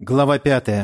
Глава 5.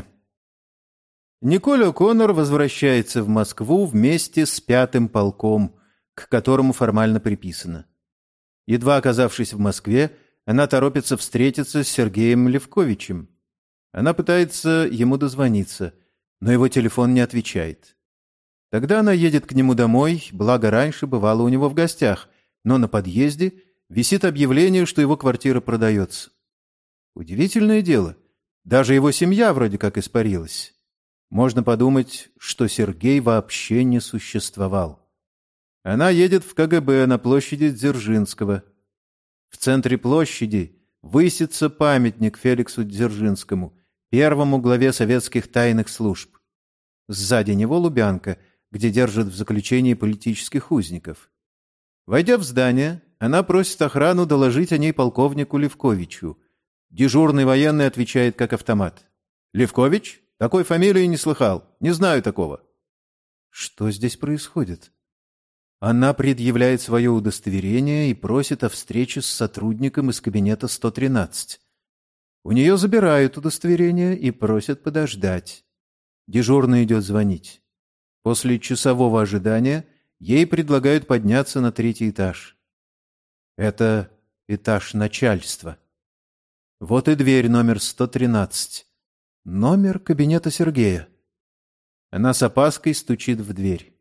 Николь О'Коннор возвращается в Москву вместе с 5-м полком, к которому формально приписано. Едва оказавшись в Москве, она торопится встретиться с Сергеем Левковичем. Она пытается ему дозвониться, но его телефон не отвечает. Тогда она едет к нему домой, благо раньше бывала у него в гостях, но на подъезде висит объявление, что его квартира продается. Удивительное дело. Даже его семья вроде как испарилась. Можно подумать, что Сергей вообще не существовал. Она едет в КГБ на площади Дзержинского. В центре площади высится памятник Феликсу Дзержинскому, первому главе советских тайных служб. Сзади него Лубянка, где держат в заключении политических узников. Войдя в здание, она просит охрану доложить о ней полковнику Левковичу. Дежурный военный отвечает как автомат. «Левкович? Такой фамилии не слыхал. Не знаю такого». Что здесь происходит? Она предъявляет свое удостоверение и просит о встрече с сотрудником из кабинета 113. У нее забирают удостоверение и просят подождать. Дежурный идет звонить. После часового ожидания ей предлагают подняться на 3-й этаж. Это этаж начальства. Вот и дверь номер 113. Номер кабинета Сергея. Она с опаской стучит в дверь.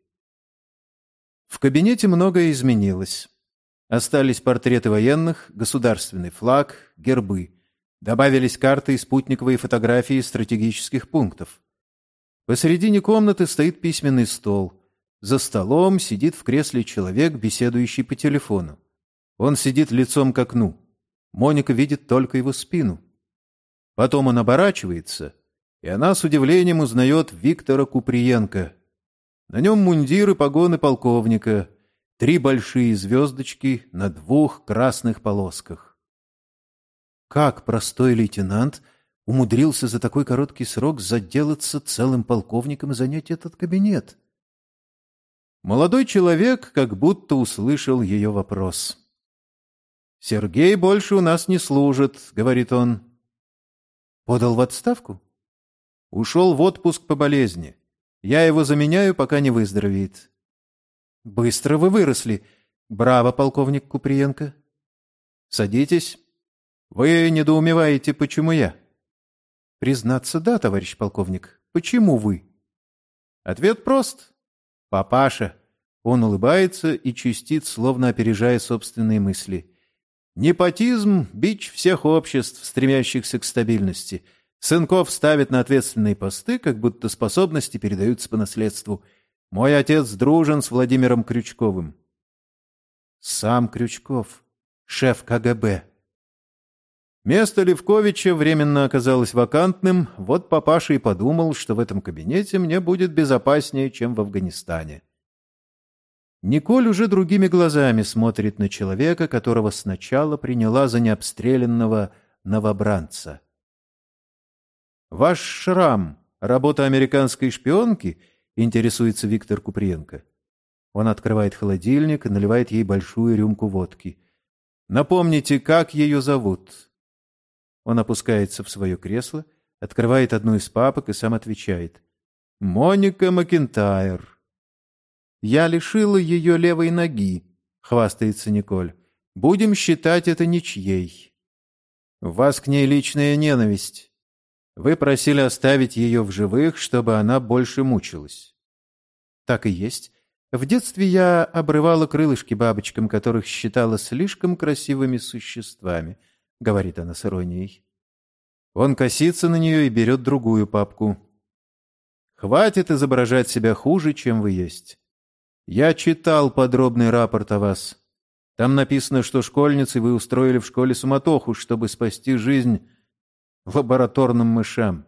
В кабинете многое изменилось. Остались портреты военных, государственный флаг, гербы. Добавились карты и спутниковые фотографии стратегических пунктов. Посередине комнаты стоит письменный стол. За столом сидит в кресле человек, беседующий по телефону. Он сидит лицом к окну. Моника видит только его спину. Потом он оборачивается, и она с удивлением узнает Виктора Куприенко. На нем мундир и погоны полковника, 3 большие звездочки на 2 красных полосках. Как простой лейтенант умудрился за такой короткий срок заделаться целым полковником и занять этот кабинет? Молодой человек как будто услышал ее вопрос. «Сергей больше у нас не служит», — говорит он. «Подал в отставку?» «Ушел в отпуск по болезни. Я его заменяю, пока не выздоровеет». «Быстро вы выросли. Браво, полковник Куприенко». «Садитесь. Вы недоумеваете, почему я?» «Признаться, да, товарищ полковник. Почему вы?» Ответ прост. Папаша. Он улыбается и чистит, словно опережая собственные мысли. Непотизм — бич всех обществ, стремящихся к стабильности. Сынков ставят на ответственные посты, как будто способности передаются по наследству. Мой отец дружен с Владимиром Крючковым. Сам Крючков, шеф КГБ. Место Левковича временно оказалось вакантным, вот папаша и подумал, что в этом кабинете мне будет безопаснее, чем в Афганистане. Николь уже другими глазами смотрит на человека, которого сначала приняла за необстрелянного новобранца. «Ваш шрам — работа американской шпионки?» — интересуется Виктор Куприенко. Он открывает холодильник и наливает ей большую рюмку водки. «Напомните, как ее зовут?» Он опускается в свое кресло, открывает одну из папок и сам отвечает. «Моника Макентайр». «Я лишила ее левой ноги», — хвастается Николь. «Будем считать это ничьей». «У вас к ней личная ненависть. Вы просили оставить ее в живых, чтобы она больше мучилась». «Так и есть. В детстве я обрывала крылышки бабочкам, которых считала слишком красивыми существами», — говорит она с иронией. Он косится на нее и берет другую папку. «Хватит изображать себя хуже, чем вы есть. Я читал подробный рапорт о вас. Там написано, что школьницей вы устроили в школе суматоху, чтобы спасти жизнь лабораторным мышам.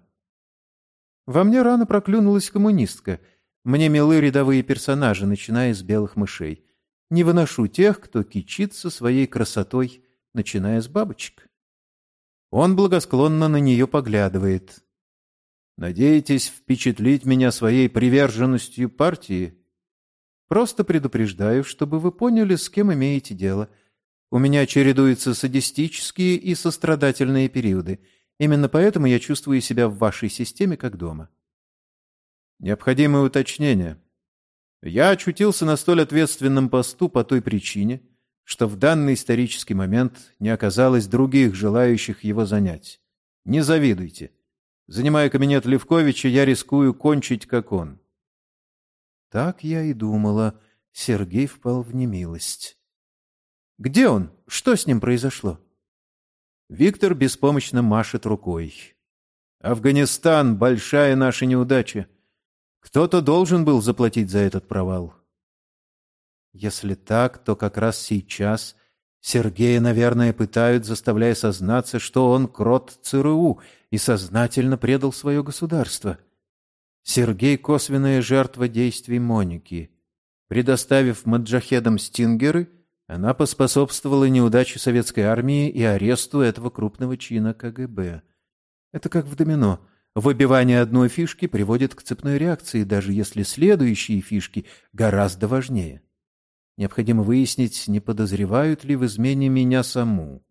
Во мне рано проклюнулась коммунистка. Мне милы рядовые персонажи, начиная с белых мышей. Не выношу тех, кто кичится своей красотой, начиная с бабочек». Он благосклонно на нее поглядывает. «Надеетесь впечатлить меня своей приверженностью партии?» «Просто предупреждаю, чтобы вы поняли, с кем имеете дело. У меня чередуются садистические и сострадательные периоды. Именно поэтому я чувствую себя в вашей системе как дома. Необходимое уточнение. Я очутился на столь ответственном посту по той причине, что в данный исторический момент не оказалось других желающих его занять. Не завидуйте. Занимая кабинет Левковича, я рискую кончить, как он. Так я и думала. Сергей впал в немилость. Где он? Что с ним произошло? Виктор беспомощно машет рукой. Афганистан — большая наша неудача. Кто-то должен был заплатить за этот провал. Если так, то как раз сейчас Сергея, наверное, пытают, заставляя сознаться, что он крот ЦРУ и сознательно предал свое государство. Сергей — косвенная жертва действий Моники. Предоставив маджахедам стингеры, она поспособствовала неудаче советской армии и аресту этого крупного чина КГБ. Это как в домино. Выбивание одной фишки приводит к цепной реакции, даже если следующие фишки гораздо важнее. Необходимо выяснить, не подозревают ли в измене меня саму.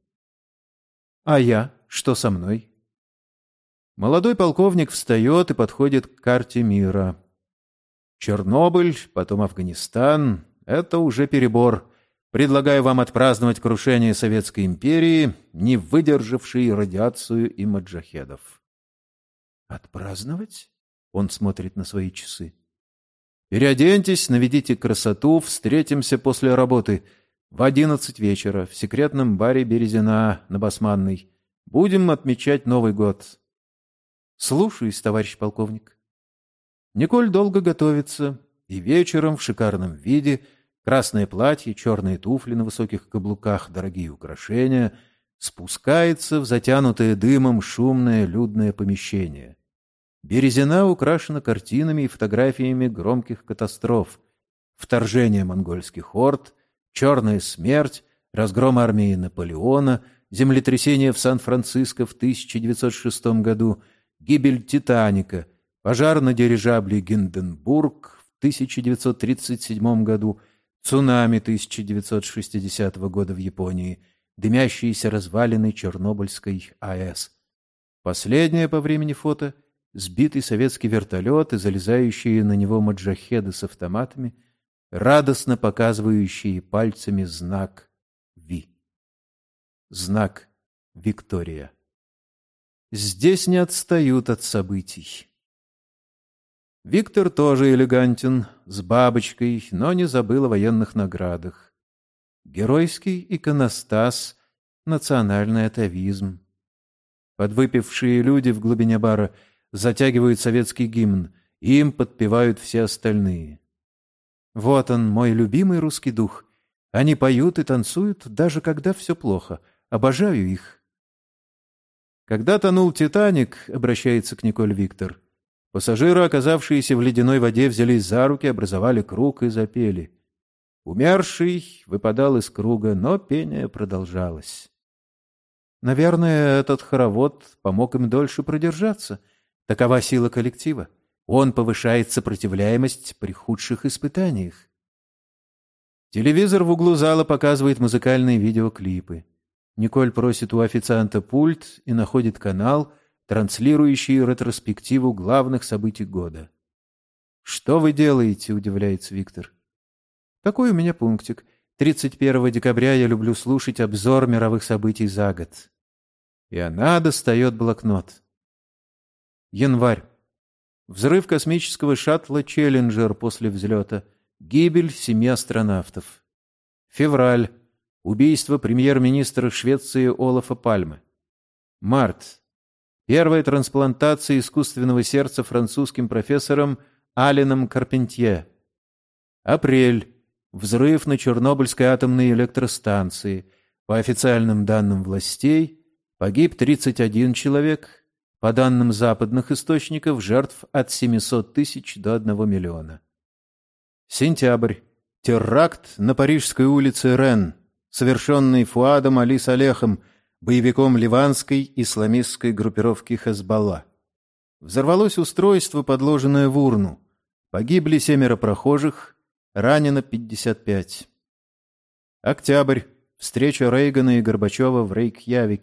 А я? Что со мной? Молодой полковник встает и подходит к карте мира. Чернобыль, потом Афганистан — это уже перебор. Предлагаю вам отпраздновать крушение Советской империи, не выдержавшей радиацию и маджахедов. Отпраздновать? Он смотрит на свои часы. Переоденьтесь, наведите красоту, встретимся после работы в 11 вечера в секретном баре Березина на Басманной. Будем отмечать Новый год. Слушаюсь, товарищ полковник. Николь долго готовится, и вечером в шикарном виде, красное платье, черные туфли на высоких каблуках, дорогие украшения, спускается в затянутое дымом шумное людное помещение. Березина украшена картинами и фотографиями громких катастроф. Вторжение монгольских орд, черная смерть, разгром армии Наполеона, землетрясение в Сан-Франциско в 1906 году, гибель «Титаника», пожар на дирижабле «Гинденбург» в 1937 году, цунами 1960 года в Японии, дымящиеся развалины Чернобыльской АЭС. Последнее по времени фото — сбитый советский вертолет и залезающие на него маджахеды с автоматами, радостно показывающие пальцами знак «Ви». Знак «Виктория». Здесь не отстают от событий. Виктор тоже элегантен, с бабочкой, но не забыл о военных наградах. Геройский иконостас, национальный атавизм. Подвыпившие люди в глубине бара затягивают советский гимн, и им подпевают все остальные. Вот он, мой любимый русский дух. Они поют и танцуют, даже когда все плохо. Обожаю их. Когда тонул «Титаник», обращается к Николь Виктор, пассажиры, оказавшиеся в ледяной воде, взялись за руки, образовали круг и запели. Умерший выпадал из круга, но пение продолжалось. Наверное, этот хоровод помог им дольше продержаться. Такова сила коллектива. Он повышает сопротивляемость при худших испытаниях. Телевизор в углу зала показывает музыкальные видеоклипы. Николь просит у официанта пульт и находит канал, транслирующий ретроспективу главных событий года. «Что вы делаете?» — удивляется Виктор. «Такой у меня пунктик. 31 декабря я люблю слушать обзор мировых событий за год». И она достает блокнот. Январь. Взрыв космического шаттла «Челленджер» после взлета. Гибель 7 астронавтов. Февраль. Убийство премьер-министра Швеции Олафа Пальме. Март. Первая трансплантация искусственного сердца французским профессором Аленом Карпентье. Апрель. Взрыв на Чернобыльской атомной электростанции. По официальным данным властей, погиб 31 человек. По данным западных источников, жертв от 700 тысяч до 1 миллиона. Сентябрь. Теракт на Парижской улице Рен, совершенный Фуадом Али Салехом, боевиком ливанской исламистской группировки Хезболла. Взорвалось устройство, подложенное в урну. Погибли 7 прохожих, ранено 55. Октябрь. Встреча Рейгана и Горбачева в Рейкьявике.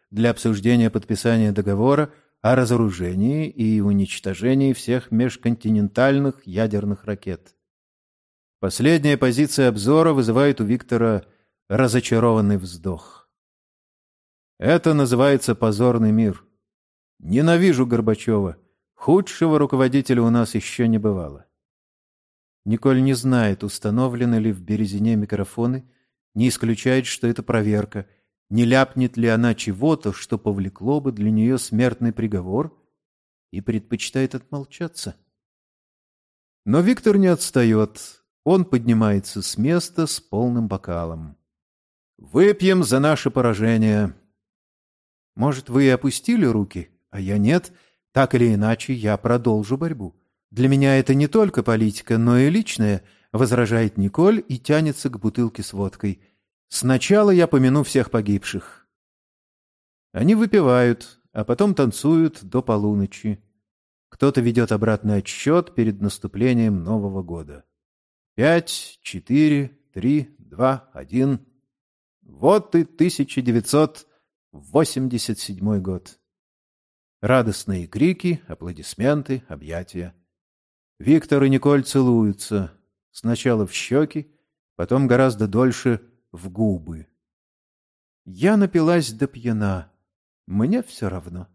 для обсуждения подписания договора о разоружении и уничтожении всех межконтинентальных ядерных ракет. Последняя позиция обзора вызывает у Виктора разочарованный вздох. Это называется позорный мир. Ненавижу Горбачева. Худшего руководителя у нас еще не бывало. Николь не знает, установлены ли в Березине микрофоны, не исключает, что это проверка, не ляпнет ли она чего-то, что повлекло бы для нее смертный приговор, и предпочитает отмолчаться. Но Виктор не отстает. Он поднимается с места с полным бокалом. «Выпьем за наше поражение!» Может, вы и опустили руки, а я нет. Так или иначе, я продолжу борьбу. Для меня это не только политика, но и личное, возражает Николь и тянется к бутылке с водкой. Сначала я помяну всех погибших. Они выпивают, а потом танцуют до полуночи. Кто-то ведет обратный отсчет перед наступлением Нового года. 5, 4, 3, 2, 1. Вот и 1987 год. Радостные крики, аплодисменты, объятия. Виктор и Николь целуются. Сначала в щеки, потом гораздо дольше в губы. Я напилась до пьяна. Мне все равно.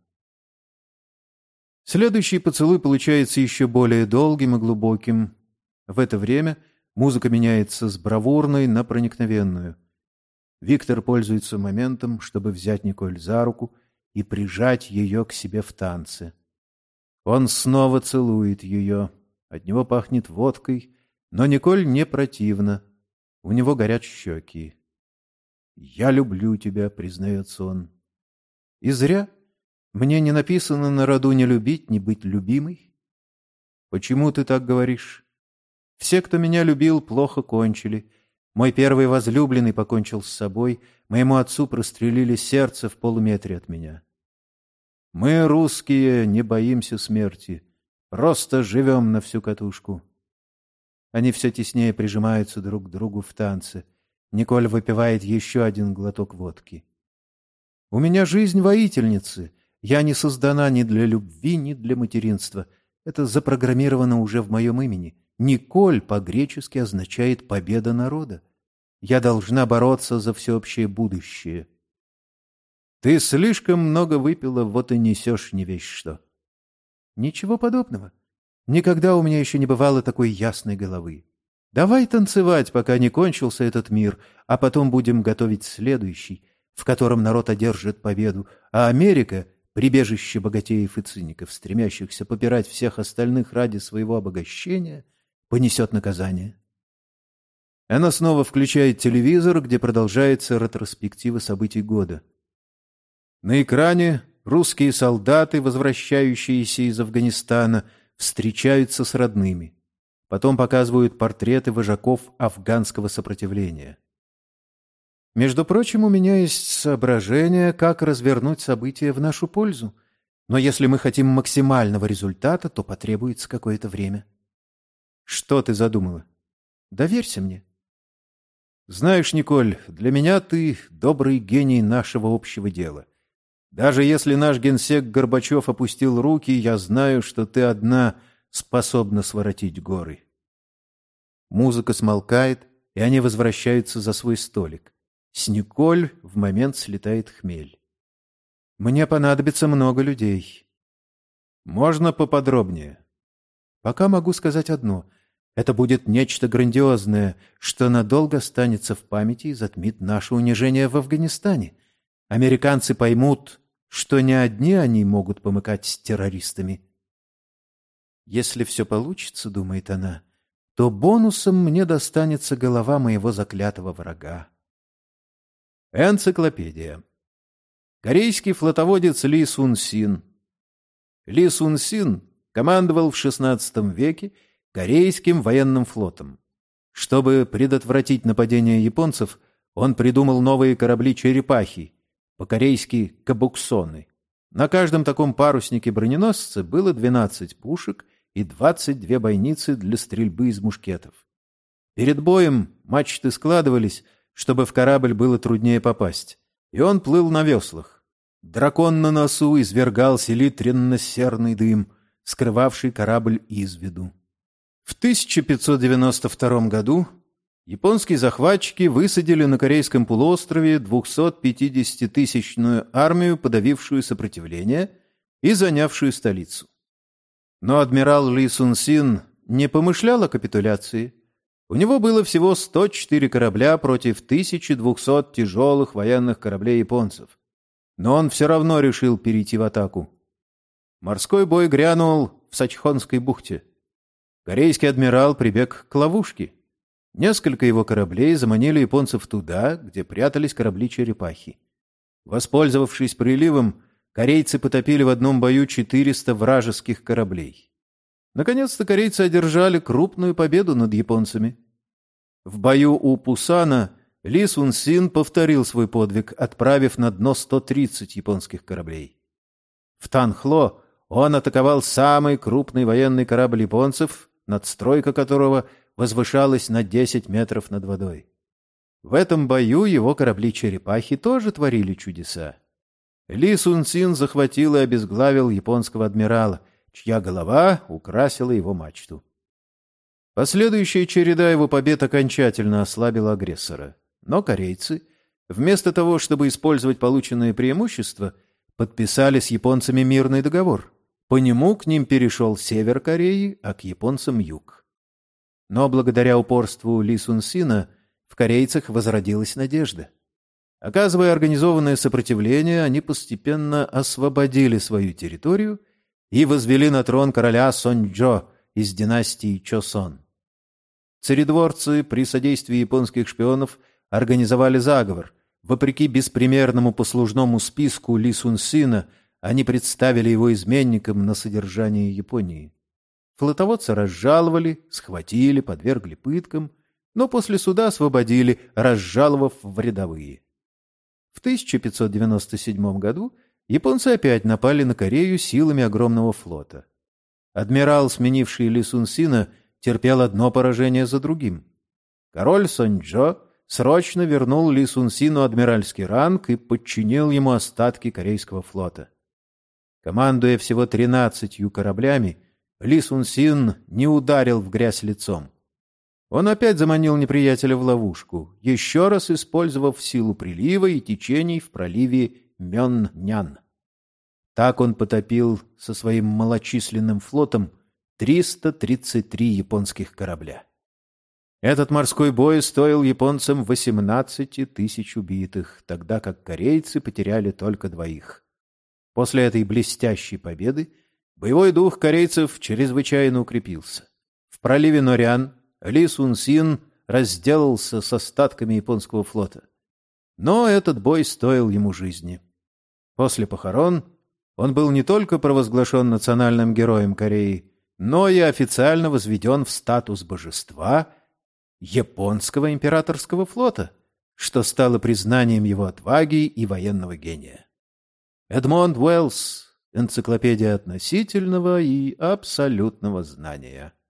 Следующий поцелуй получается еще более долгим и глубоким. В это время музыка меняется с бравурной на проникновенную. Виктор пользуется моментом, чтобы взять Николь за руку и прижать ее к себе в танце. Он снова целует ее. От него пахнет водкой, но Николь не противно. У него горят щеки. «Я люблю тебя», — признается он. «И зря. Мне не написано на роду не любить, не быть любимой». «Почему ты так говоришь?» «Все, кто меня любил, плохо кончили. Мой первый возлюбленный покончил с собой. Моему отцу прострелили сердце в полуметре от меня. Мы, русские, не боимся смерти. Просто живем на всю катушку». Они все теснее прижимаются друг к другу в танце. Николь выпивает еще один глоток водки. «У меня жизнь воительницы. Я не создана ни для любви, ни для материнства. Это запрограммировано уже в моем имени. Николь по-гречески означает «победа народа». Я должна бороться за всеобщее будущее». «Ты слишком много выпила, вот и несешь не весь что». «Ничего подобного. Никогда у меня еще не бывало такой ясной головы. Давай танцевать, пока не кончился этот мир, а потом будем готовить следующий, в котором народ одержит победу, а Америка — прибежище богатеев и циников, стремящихся попирать всех остальных ради своего обогащения, понесет наказание». Она снова включает телевизор, где продолжается ретроспектива событий года. На экране русские солдаты, возвращающиеся из Афганистана, встречаются с родными. Потом показывают портреты вожаков афганского сопротивления. Между прочим, у меня есть соображение, как развернуть события в нашу пользу. Но если мы хотим максимального результата, то потребуется какое-то время. Что ты задумала? Доверься мне. Знаешь, Николь, для меня ты добрый гений нашего общего дела. Даже если наш генсек Горбачев опустил руки, я знаю, что ты одна способна своротить горы. Музыка смолкает, и они возвращаются за свой столик. С Николь в момент слетает хмель. Мне понадобится много людей. Можно поподробнее? Пока могу сказать одно. Это будет нечто грандиозное, что надолго останется в памяти и затмит наше унижение в Афганистане. Американцы поймут, что не одни они могут помыкать с террористами. Если все получится, думает она, то бонусом мне достанется голова моего заклятого врага. Энциклопедия. Корейский флотоводец Ли Сун Син. Ли Сун Син командовал в XVI веке Корейским военным флотом. Чтобы предотвратить нападение японцев, он придумал новые корабли-черепахи, по-корейски «кабуксоны». На каждом таком паруснике-броненосце было 12 пушек и 22 бойницы для стрельбы из мушкетов. Перед боем мачты складывались, чтобы в корабль было труднее попасть, и он плыл на веслах. Дракон на носу извергал селитренно-серный дым, скрывавший корабль из виду. В 1592 году японские захватчики высадили на Корейском полуострове 250-тысячную армию, подавившую сопротивление и занявшую столицу. Но адмирал Ли Сун Син не помышлял о капитуляции. У него было всего 104 корабля против 1200 тяжелых военных кораблей японцев. Но он все равно решил перейти в атаку. Морской бой грянул в Сачхонской бухте. Корейский адмирал прибег к ловушке. Несколько его кораблей заманили японцев туда, где прятались корабли-черепахи. Воспользовавшись приливом, корейцы потопили в одном бою 400 вражеских кораблей. Наконец-то корейцы одержали крупную победу над японцами. В бою у Пусана Ли Сун Син повторил свой подвиг, отправив на дно 130 японских кораблей. В Танхло он атаковал самый крупный военный корабль японцев, надстройка которого возвышалась на 10 метров над водой. В этом бою его корабли-черепахи тоже творили чудеса. Ли Сун Син захватил и обезглавил японского адмирала, чья голова украсила его мачту. Последующая череда его побед окончательно ослабила агрессора. Но корейцы, вместо того, чтобы использовать полученные преимущества, подписали с японцами мирный договор. По нему к ним перешел север Кореи, а к японцам юг. Но благодаря упорству Ли Сун Сина в корейцах возродилась надежда. Оказывая организованное сопротивление, они постепенно освободили свою территорию и возвели на трон короля Сонджо из династии Чосон. Царедворцы при содействии японских шпионов организовали заговор. Вопреки беспримерному послужному списку Ли Сун Сина, они представили его изменником на содержание Японии. Флотоводца разжаловали, схватили, подвергли пыткам, но после суда освободили, разжаловав в рядовые. В 1597 году японцы опять напали на Корею силами огромного флота. Адмирал, сменивший Ли Сун Сина, терпел одно поражение за другим. Король Сонджо срочно вернул Ли Сун Сину адмиральский ранг и подчинил ему остатки корейского флота. Командуя всего 13 кораблями, Ли Сун Син не ударил в грязь лицом. Он опять заманил неприятеля в ловушку, еще раз использовав силу прилива и течений в проливе Мённян. Так он потопил со своим малочисленным флотом 333 японских корабля. Этот морской бой стоил японцам 18 тысяч убитых, тогда как корейцы потеряли только 2. После этой блестящей победы боевой дух корейцев чрезвычайно укрепился. В проливе Норян Ли Сун Син разделался с остатками японского флота. Но этот бой стоил ему жизни. После похорон он был не только провозглашен национальным героем Кореи, но и официально возведен в статус божества японского императорского флота, что стало признанием его отваги и военного гения. Эдмонд Уэллс. Энциклопедия относительного и абсолютного знания.